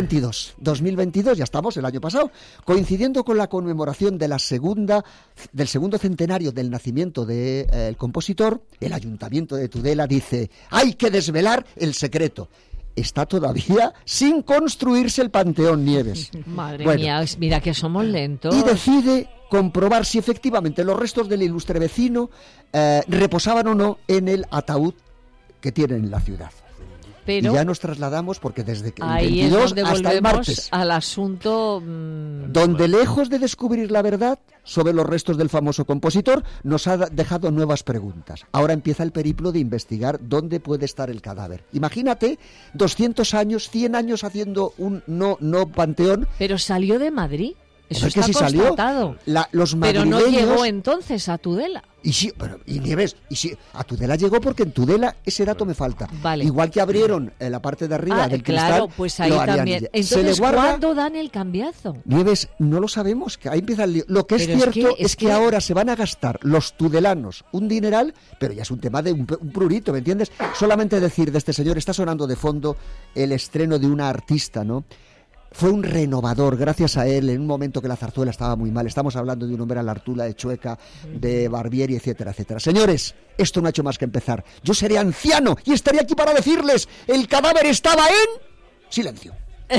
2022, ya estamos, el año pasado, coincidiendo con la conmemoración de del segundo centenario del nacimiento del compositor, el Ayuntamiento de Tudela dice, hay que desvelar el secreto. Está todavía sin construirse el Panteón, Nieves.
Madre mía, mira que somos lentos.
Y decide comprobar si efectivamente los restos del ilustre vecino reposaban o no en el ataúd que tienen en la ciudad. Pero y ya nos trasladamos, porque desde el 22 hasta el martes,
al asunto...
donde lejos de descubrir la verdad sobre los restos del famoso compositor, nos ha dejado nuevas preguntas. Ahora empieza el periplo de investigar dónde puede estar el cadáver. Imagínate, 200 años, 100 años haciendo un no panteón.
Pero salió de Madrid. Eso
es que
está
si
constatado.
Los madrileños,
pero no llegó entonces a Tudela.
Nieves, a Tudela llegó porque en Tudela ese dato me falta.
Vale.
Igual que abrieron en la parte de arriba del
claro,
cristal.
Pues ahí también. Entonces, ¿cuándo dan el cambiazo?
Nieves, no lo sabemos, que ahí empieza el lío. Lo que es cierto es que ahora se van a gastar los tudelanos un dineral, pero ya es un tema de un prurito, ¿me entiendes? Solamente decir de este señor, está sonando de fondo el estreno de una artista, ¿no? Fue un renovador, gracias a él, en un momento que la zarzuela estaba muy mal. Estamos hablando de un hombre a la Artula, de Chueca, de Barbieri, etcétera, etcétera. Señores, esto no ha hecho más que empezar. Yo seré anciano y estaré aquí para decirles, el cadáver estaba en... silencio.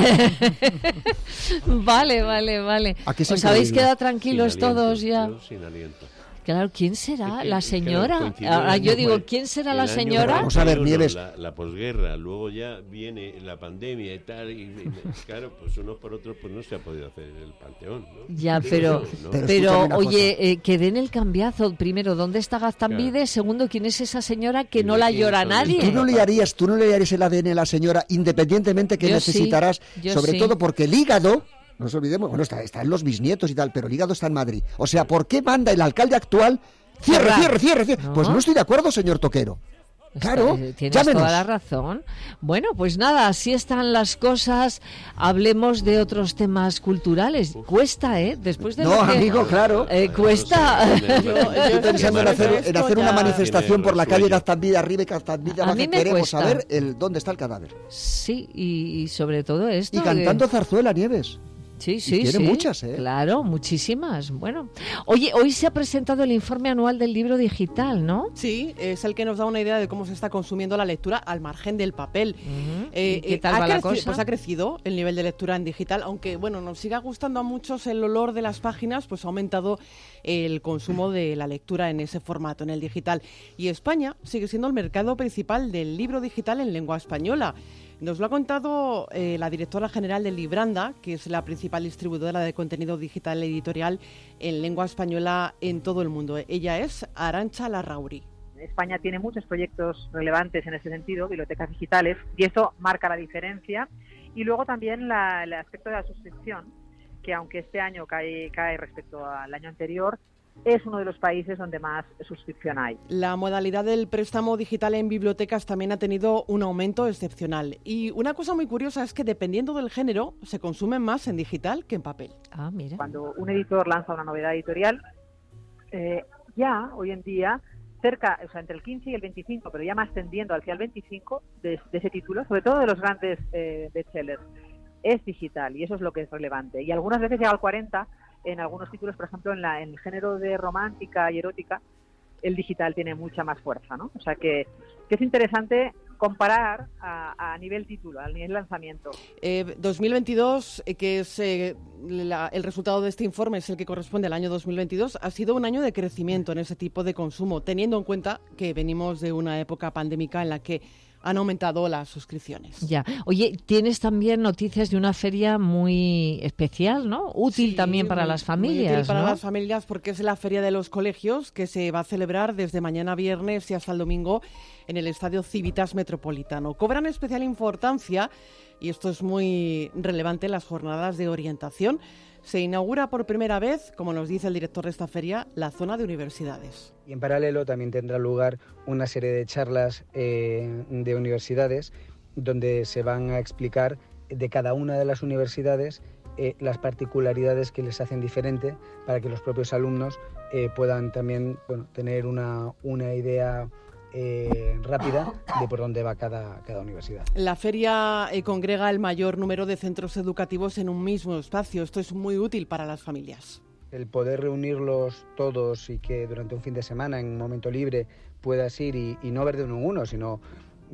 Vale. ¿Os habéis quedado tranquilos todos ya?
Sin aliento.
Claro, ¿quién será la señora? Ahora yo digo, ¿quién será la señora?
Vamos a ver, Nieves.
La posguerra, luego ya viene la pandemia y tal, y claro, pues unos por otros pues no se ha podido hacer el Panteón, ¿no?
Ya, pero oye, que den el cambiazo. Primero, ¿dónde está Gaztambide? Claro. Segundo, ¿quién es esa señora que no la llora nadie?
Tú no le harías el ADN a la señora, independientemente que necesitarás, sobre todo porque el hígado... No nos olvidemos, bueno, está en los bisnietos y tal, pero el hígado está en Madrid. O sea, ¿por qué manda el alcalde actual? Cierre. ¿No? Pues no estoy de acuerdo, señor Toquero. Claro,
tienes
llámenos.
Toda la razón. Bueno, pues nada, así están las cosas. Hablemos de otros temas culturales. Cuesta, después de
amigo, claro.
Cuesta.
Estoy pensando en hacer una manifestación por la calle Gaztambide arriba y Gaztambide abajo. Queremos saber dónde está el cadáver.
Sí, y sobre todo esto.
Y cantando zarzuela, Nieves.
Sí.
Tiene muchas,
Claro, muchísimas. Bueno, oye, hoy se ha presentado el informe anual del libro digital, ¿no?
Sí, es el que nos da una idea de cómo se está consumiendo la lectura al margen del papel.
¿Qué tal va la cosa?
Pues ha crecido el nivel de lectura en digital, aunque bueno, nos siga gustando a muchos el olor de las páginas, pues ha aumentado el consumo de la lectura en ese formato, en el digital. Y España sigue siendo el mercado principal del libro digital en lengua española. Nos lo ha contado la directora general de Libranda, que es la principal distribuidora de contenido digital editorial en lengua española en todo el mundo. Ella es Arantxa Larrauri.
España tiene muchos proyectos relevantes en ese sentido, bibliotecas digitales, y eso marca la diferencia. Y luego también el aspecto de la suscripción, que aunque este año cae respecto al año anterior, es uno de los países donde más suscripción hay.
La modalidad del préstamo digital en bibliotecas también ha tenido un aumento excepcional. Y una cosa muy curiosa es que dependiendo del género, se consume más en digital que en papel.
Ah, mira.
Cuando un editor lanza una novedad editorial, ya hoy en día entre el 15 y el 25, pero ya más tendiendo hacia el 25 de ese título, sobre todo de los grandes bestsellers, es digital, y eso es lo que es relevante. Y algunas veces llega al 40 en algunos títulos, por ejemplo, en el género de romántica y erótica, el digital tiene mucha más fuerza, ¿no? O sea que es interesante comparar a nivel título, a nivel lanzamiento.
2022, que es el resultado de este informe, es el que corresponde al año 2022, ha sido un año de crecimiento en ese tipo de consumo, teniendo en cuenta que venimos de una época pandémica en la que han aumentado las suscripciones.
Ya. Oye, tienes también noticias de una feria muy especial, ¿no? Útil también para las familias,
muy útil para
¿no?
las familias, porque es la Feria de los Colegios, que se va a celebrar desde mañana viernes y hasta el domingo en el Estadio Civitas Metropolitano. Cobran especial importancia, y esto es muy relevante, las jornadas de orientación. Se inaugura por primera vez, como nos dice el director de esta feria, la zona de universidades.
Y en paralelo también tendrá lugar una serie de charlas de universidades donde se van a explicar de cada una de las universidades las particularidades que les hacen diferente, para que los propios alumnos puedan también tener una idea rápida de por dónde va cada universidad.
La feria congrega el mayor número de centros educativos en un mismo espacio. Esto es muy útil para las familias.
El poder reunirlos todos y que durante un fin de semana, en un momento libre, puedas ir y no ver de uno en uno, sino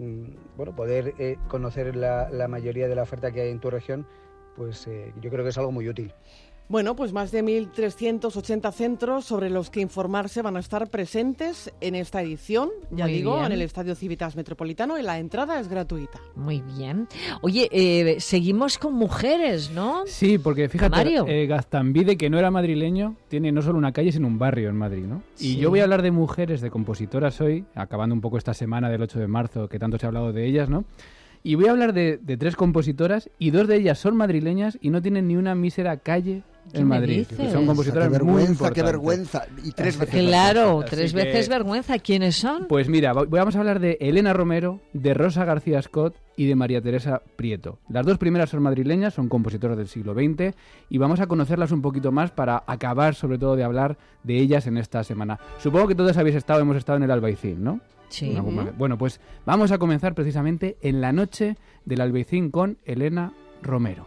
poder conocer la mayoría de la oferta que hay en tu región, pues yo creo que es algo muy útil.
Bueno, pues más de 1.380 centros sobre los que informarse van a estar presentes en esta edición, en el Estadio Civitas Metropolitano, y la entrada es gratuita.
Muy bien. Oye, seguimos con mujeres, ¿no?
Sí, porque fíjate,
Mario.
Gaztambide, que no era madrileño, tiene no solo una calle, sino un barrio en Madrid, ¿no?
Sí.
Y yo voy a hablar de mujeres, de compositoras hoy, acabando un poco esta semana del 8 de marzo, que tanto se ha hablado de ellas, ¿no? Y voy a hablar de 3 compositoras, y 2 de ellas son madrileñas y no tienen ni una mísera calle en Madrid. Que son compositoras muy importantes.
¡Qué vergüenza! Y 3 veces.
Claro,
Así
3 veces vergüenza. ¿Quiénes son?
Pues mira, vamos a hablar de Elena Romero, de Rosa García Scott y de María Teresa Prieto. Las 2 primeras son madrileñas, son compositoras del siglo XX, y vamos a conocerlas un poquito más para acabar, sobre todo, de hablar de ellas en esta semana. Supongo que todos hemos estado en el Albaicín, ¿no?
Sí.
Bueno, pues vamos a comenzar precisamente en la noche del Albaicín con Elena Romero.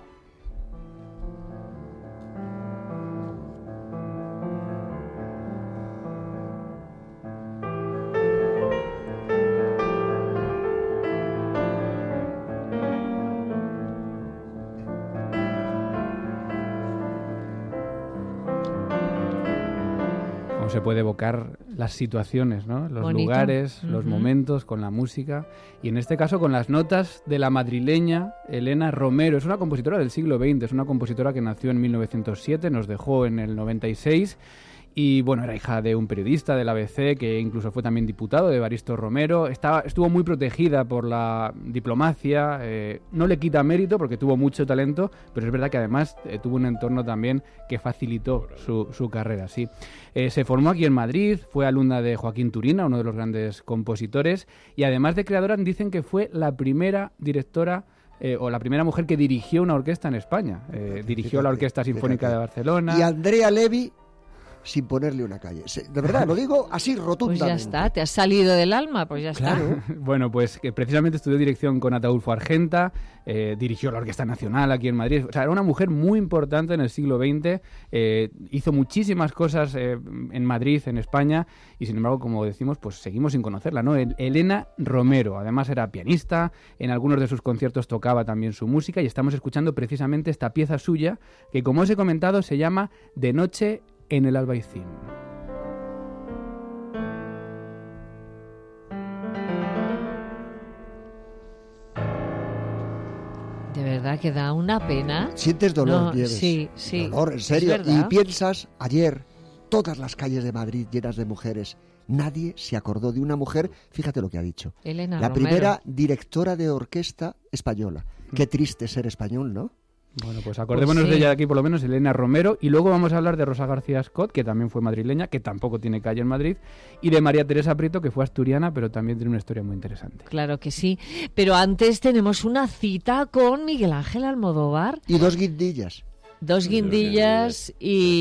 Se puede evocar las situaciones, ¿no? Los
Bonito.
Lugares, los momentos, con la música, y en este caso con las notas de la madrileña Elena Romero. Es una compositora del siglo XX, es una compositora que nació en 1907, nos dejó en el 96, y bueno, era hija de un periodista del ABC, que incluso fue también diputado, de Evaristo Romero. Estuvo muy protegida por la diplomacia, no le quita mérito porque tuvo mucho talento, pero es verdad que además tuvo un entorno también que facilitó su carrera, sí. Se formó aquí en Madrid, fue alumna de Joaquín Turina, uno de los grandes compositores, y además de creadora dicen que fue la primera directora o la primera mujer que dirigió una orquesta en España. Dirigió la Orquesta Sinfónica de Barcelona.
Y Andrea Levy, sin ponerle una calle. De verdad, lo digo así rotundamente.
Pues ya está, te has salido del alma, pues ya
Claro.
está.
Bueno, pues que precisamente estudió dirección con Ataulfo Argenta, dirigió la Orquesta Nacional aquí en Madrid. O sea, era una mujer muy importante en el siglo XX, hizo muchísimas cosas en Madrid, en España, y sin embargo, como decimos, pues seguimos sin conocerla, ¿no? Elena Romero, además era pianista, en algunos de sus conciertos tocaba también su música, y estamos escuchando precisamente esta pieza suya, que como os he comentado, se llama De noche en el Albaicín.
De verdad que da una pena.
Sientes dolor,
No,
Nieves.
sí.
Dolor, en
es
serio.
verdad.
Y piensas, ayer, todas las calles de Madrid llenas de mujeres. Nadie se acordó de una mujer, fíjate lo que ha dicho.
Elena
la
Romero.
primera directora de orquesta española. Qué triste ser español, ¿no?
Bueno, pues acordémonos de ella aquí, por lo menos, Elena Romero, y luego vamos a hablar de Rosa García Scott, que también fue madrileña, que tampoco tiene calle en Madrid, y de María Teresa Prieto, que fue asturiana, pero también tiene una historia muy interesante.
Claro que sí, pero antes tenemos una cita con Miguel Ángel Almodóvar.
Y dos guindillas.
Dos guindillas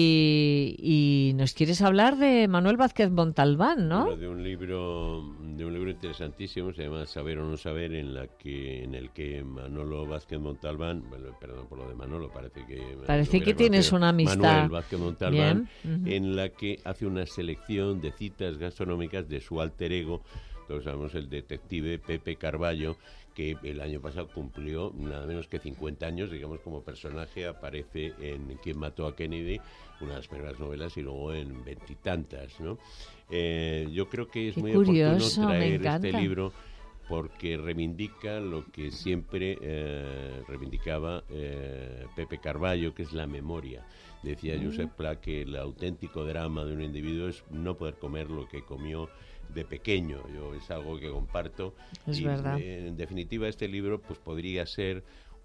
y nos quieres hablar de Manuel Vázquez Montalbán, ¿no?
Bueno, de un libro interesantísimo, se llama Saber o no saber, en el que Manolo Vázquez Montalbán, bueno, perdón por lo de Manolo, parece que tienes una amistad.
Manuel
Vázquez Montalbán, en la que hace una selección de citas gastronómicas de su alter ego, todos sabemos el detective Pepe Carballo, que el año pasado cumplió nada menos que 50 años, digamos, como personaje. Aparece en Quién mató a Kennedy, una de las primeras novelas, y luego en veintitantas, ¿no? Yo creo que es muy oportuno traer este libro porque reivindica lo que siempre reivindicaba Pepe Carballo, que es la memoria. Decía Josep Pla que el auténtico drama de un individuo es no poder comer lo que comió de pequeño. Es algo que comparto.
Es verdad.
En definitiva, este libro pues podría ser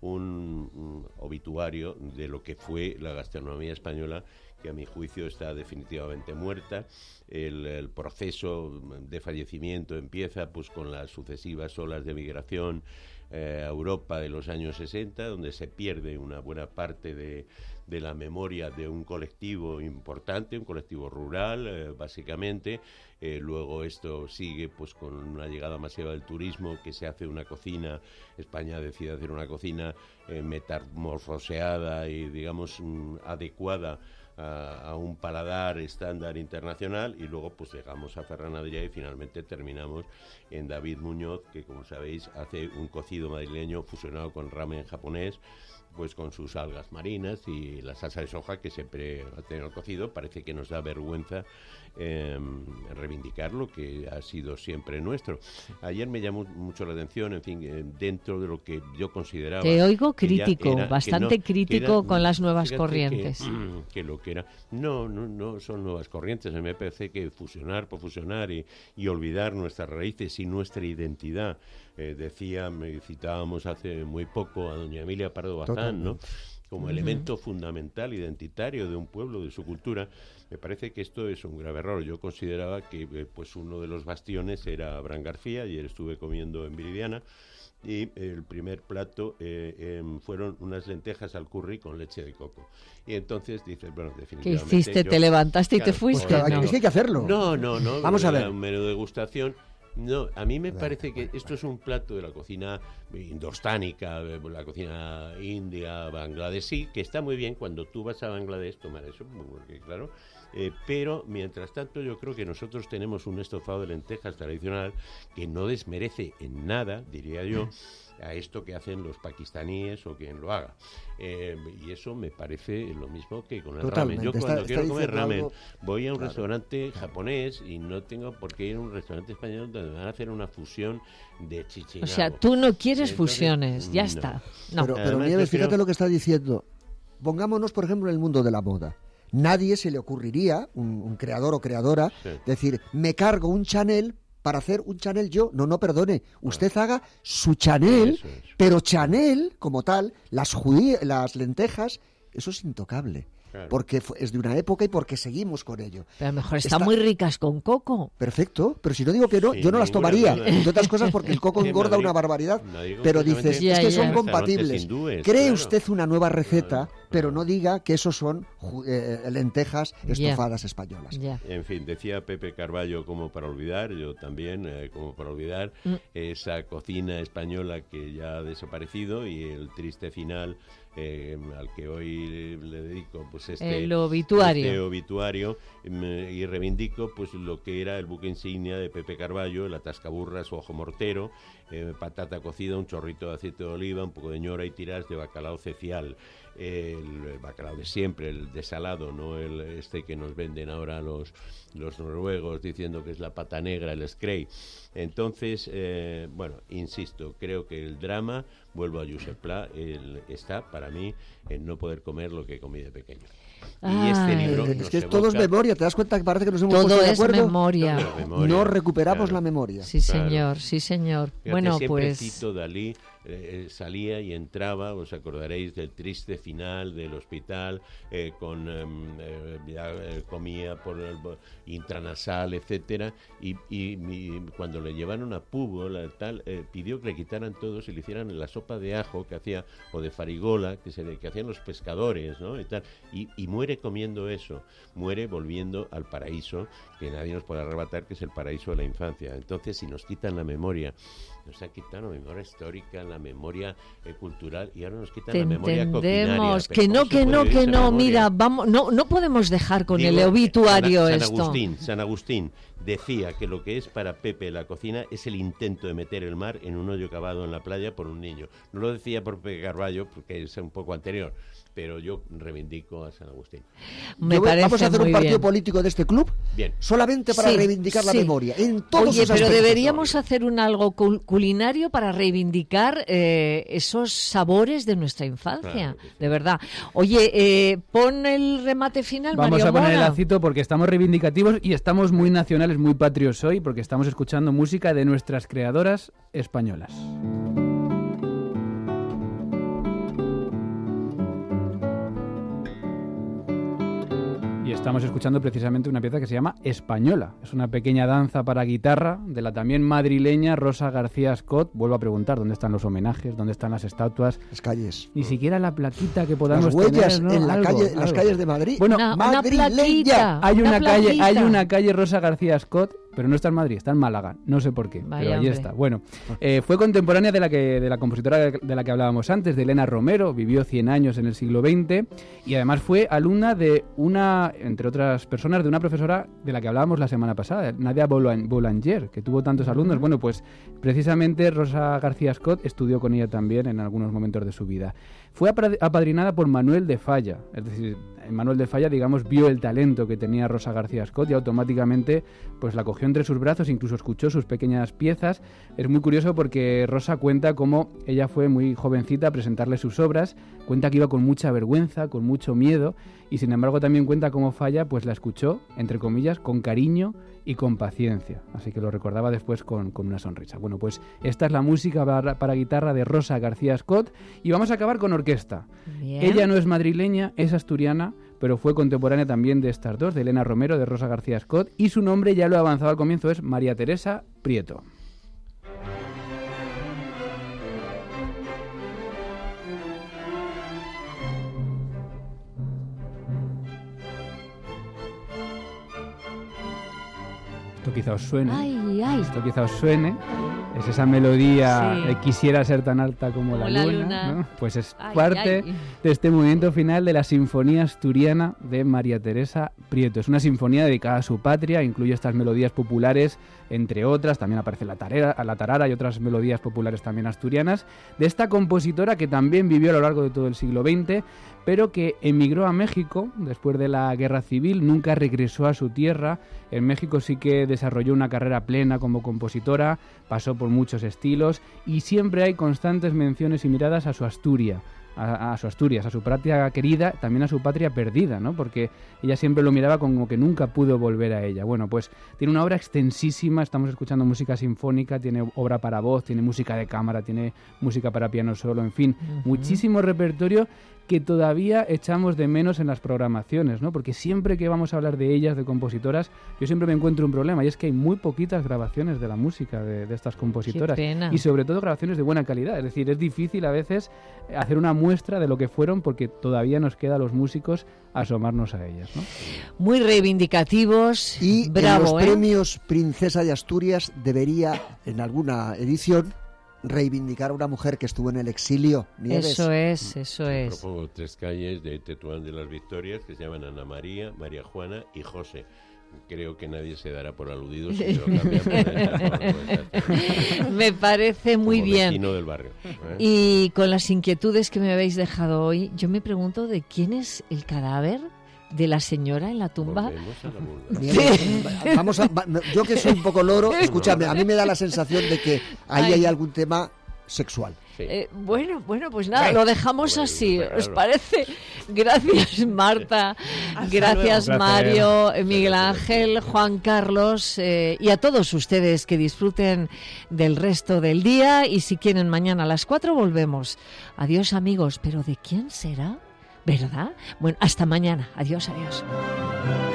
un obituario de lo que fue la gastronomía española, que a mi juicio está definitivamente muerta. El proceso de fallecimiento empieza pues con las sucesivas olas de migración a Europa de los años 60, donde se pierde una buena parte de la memoria de un colectivo importante, un colectivo rural, básicamente. Luego esto sigue pues con una llegada masiva del turismo, que se hace una cocina, España decide hacer una cocina metamorfoseada y, digamos, adecuada a un paladar estándar internacional, y luego pues llegamos a Ferran Adrià y finalmente terminamos en David Muñoz, que, como sabéis, hace un cocido madrileño fusionado con ramen japonés, pues con sus algas marinas y la salsa de soja que siempre ha tenido el cocido. Parece que nos da vergüenza reivindicar lo que ha sido siempre nuestro. Ayer me llamó mucho la atención, en fin, dentro de lo que yo consideraba...
Te oigo crítico, bastante crítico con las nuevas corrientes.
Que lo que era... No son nuevas corrientes. A mí me parece que fusionar por fusionar y olvidar nuestras raíces y nuestra identidad. Citábamos hace muy poco a doña Emilia Pardo Bazán, ¿no?, como elemento fundamental, identitario de un pueblo, de su cultura. Me parece que esto es un grave error. Yo consideraba que pues uno de los bastiones era Abraham García. Ayer estuve comiendo en Viridiana y el primer plato fueron unas lentejas al curry con leche de coco. Y entonces dices, bueno, definitivamente...
¿Qué hiciste? ¿Te levantaste y te fuiste?
Pues es que hay que hacerlo.
No.
Vamos a ver.
Un menú de degustación. No, a mí me parece que esto es un plato de la cocina indostánica, la cocina india, bangladesí, que está muy bien cuando tú vas a Bangladesh tomar eso, porque claro, pero mientras tanto yo creo que nosotros tenemos un estofado de lentejas tradicional que no desmerece en nada, diría yo, a esto que hacen los pakistaníes o quien lo haga. Y eso me parece lo mismo que con el ramen. Yo cuando quiero comer ramen voy a un restaurante japonés y no tengo por qué ir a un restaurante español donde me van a hacer una fusión de chichinabo.
O sea, tú no quieres fusiones, ya está. No.
Pero Nieves, fíjate lo que está diciendo. Pongámonos, por ejemplo, en el mundo de la moda. Nadie se le ocurriría, un creador o creadora, decir, me cargo un Chanel para hacer un Chanel yo. No, perdone. Usted haga su Chanel, pero Chanel, como tal, las lentejas, eso es intocable. Claro. Porque es de una época y porque seguimos con ello.
Pero a lo mejor están muy ricas con coco.
Perfecto, pero si no digo que no, yo no las tomaría. Entre otras cosas porque el coco engorda una barbaridad. Pero dices, es que son compatibles. Cree usted una nueva receta, pero no diga que esos son lentejas estofadas españolas.
En fin, decía Pepe Carballo, como para olvidar, yo también, como para olvidar esa cocina española que ya ha desaparecido y el triste final al que hoy le dedico pues
el obituario,
y reivindico pues lo que era el buque insignia de Pepe Carballo, el atascaburras o ojo mortero, patata cocida, un chorrito de aceite de oliva, un poco de ñora y tiras de bacalao cecial, el bacalao de siempre, el desalado, no el que nos venden ahora los noruegos diciendo que es la pata negra, el skrei. Entonces, bueno, insisto, creo que el drama, vuelvo a Josep Pla, está para mí en no poder comer lo que comí de pequeño. Y este libro
es que todo es memoria, ¿te das cuenta que parece que nos hemos
todo
puesto de acuerdo?
Todo es memoria.
No recuperamos la memoria.
Sí, señor, sí, señor.
Fíjate,
bueno,
siempre
pues...
cito Dalí, salía y entraba, os acordaréis del triste final del hospital, comía por el intranasal, etcétera, y cuando le llevaron a Pugo, pidió que le quitaran todos y le hicieran la sopa de ajo que hacía, o de farigola, que hacían los pescadores, ¿no? Y tal, y muere comiendo eso, muere volviendo al paraíso, que nadie nos puede arrebatar, que es el paraíso de la infancia. Entonces, si nos quitan la memoria, nos han quitado la memoria histórica, la memoria cultural, y ahora nos quitan la memoria coquinaria.
Que no, mira, vamos, no podemos dejar con el obituario esto.
San Agustín decía que lo que es para Pepe la cocina es el intento de meter el mar en un hoyo cavado en la playa por un niño. No lo decía por Pepe Carballo, porque es un poco anterior, pero yo reivindico a San Agustín.
Vamos a hacer un partido político de este club, solamente para reivindicar la memoria. En todos esos
pero
aspectos.
Deberíamos hacer algo culinario para reivindicar esos sabores de nuestra infancia, de verdad. Oye, pon el remate final,
Vamos
Mario
a poner el
Mora.
lacito porque estamos reivindicativos y estamos muy nacionales, muy patrios hoy, porque estamos escuchando música de nuestras creadoras españolas. Y estamos escuchando precisamente una pieza que se llama Española. Es una pequeña danza para guitarra de la también madrileña Rosa García Scott. Vuelvo a preguntar, ¿dónde están los homenajes? ¿Dónde están las estatuas?
Las calles.
Ni siquiera la plaquita que podamos
las huellas
tener, ¿no?
en las calles de Madrid.
Bueno,
una plaquita,
hay una
plaquita.
calle Rosa García Scott, pero no está en Madrid, está en Málaga. No sé por qué,
Vaya,
pero ahí
hombre.
está. Bueno, fue contemporánea de la compositora de la que hablábamos antes, de Elena Romero. Vivió 100 años en el siglo XX y además fue alumna de entre otras personas, de una profesora de la que hablábamos la semana pasada, Nadia Boulanger, que tuvo tantos alumnos. Bueno, pues precisamente Rosa García Scott estudió con ella también en algunos momentos de su vida. Fue apadrinada por Manuel de Falla, es decir, Manuel de Falla, digamos, vio el talento que tenía Rosa García Scott y automáticamente pues la cogió entre sus brazos, incluso escuchó sus pequeñas piezas. Es muy curioso porque Rosa cuenta cómo ella fue muy jovencita a presentarle sus obras, cuenta que iba con mucha vergüenza, con mucho miedo, y sin embargo también cuenta cómo Falla pues la escuchó, entre comillas, con cariño y con paciencia, así que lo recordaba después con una sonrisa. Bueno, pues esta es la música para guitarra de Rosa García Scott y vamos a acabar con orquesta.
Bien.
Ella no es madrileña, es asturiana, pero fue contemporánea también de estas dos, de Elena Romero, de Rosa García Scott, y su nombre, ya lo he avanzado al comienzo, es María Teresa Prieto. Esto quizá os suene. Esto quizá os suene. Es esa melodía de Quisiera ser tan alta como la luna, ¿no? Pues es parte de este movimiento final de la Sinfonía Asturiana de María Teresa Prieto. Es una sinfonía dedicada a su patria, incluye estas melodías populares, entre otras, también aparece la tarara y otras melodías populares también asturianas, de esta compositora que también vivió a lo largo de todo el siglo XX, pero que emigró a México después de la Guerra Civil, nunca regresó a su tierra. En México sí que desarrolló una carrera plena como compositora, pasó por muchos estilos y siempre hay constantes menciones y miradas a su Asturias, a su patria querida, también a su patria perdida, ¿no? Porque ella siempre lo miraba como que nunca pudo volver a ella. Bueno, pues tiene una obra extensísima, estamos escuchando música sinfónica, tiene obra para voz, tiene música de cámara, tiene música para piano solo, en fin, muchísimo repertorio que todavía echamos de menos en las programaciones, ¿no? Porque siempre que vamos a hablar de ellas, de compositoras, yo siempre me encuentro un problema, y es que hay muy poquitas grabaciones de la música de estas compositoras.
Qué pena.
Y sobre todo grabaciones de buena calidad. Es decir, es difícil a veces hacer una muestra de lo que fueron porque todavía nos queda a los músicos asomarnos a ellas, ¿no?
Muy reivindicativos.
Y
bravo,
en los premios Princesa de Asturias debería, en alguna edición, reivindicar a una mujer que estuvo en el exilio. Nieves.
Eso es.
Propongo 3 calles de Tetuán de las Victorias que se llaman Ana María, María Juana y José. Creo que nadie se dará por aludido si lo cambiamos.
Me parece muy
como
bien.
Vecino del barrio,
Y con las inquietudes que me habéis dejado hoy, yo me pregunto de quién es el cadáver de la señora en la tumba.
Yo que soy un poco loro, escúchame, a mí me da la sensación de que ahí hay algún tema sexual.
Bueno, pues nada, lo dejamos así, ¿os parece? Gracias, Marta, gracias, Mario, Miguel Ángel, Juan Carlos, y a todos ustedes que disfruten del resto del día, y si quieren mañana a las 4 volvemos. Adiós, amigos, pero ¿de quién será? ¿Verdad? Bueno, hasta mañana. Adiós, adiós.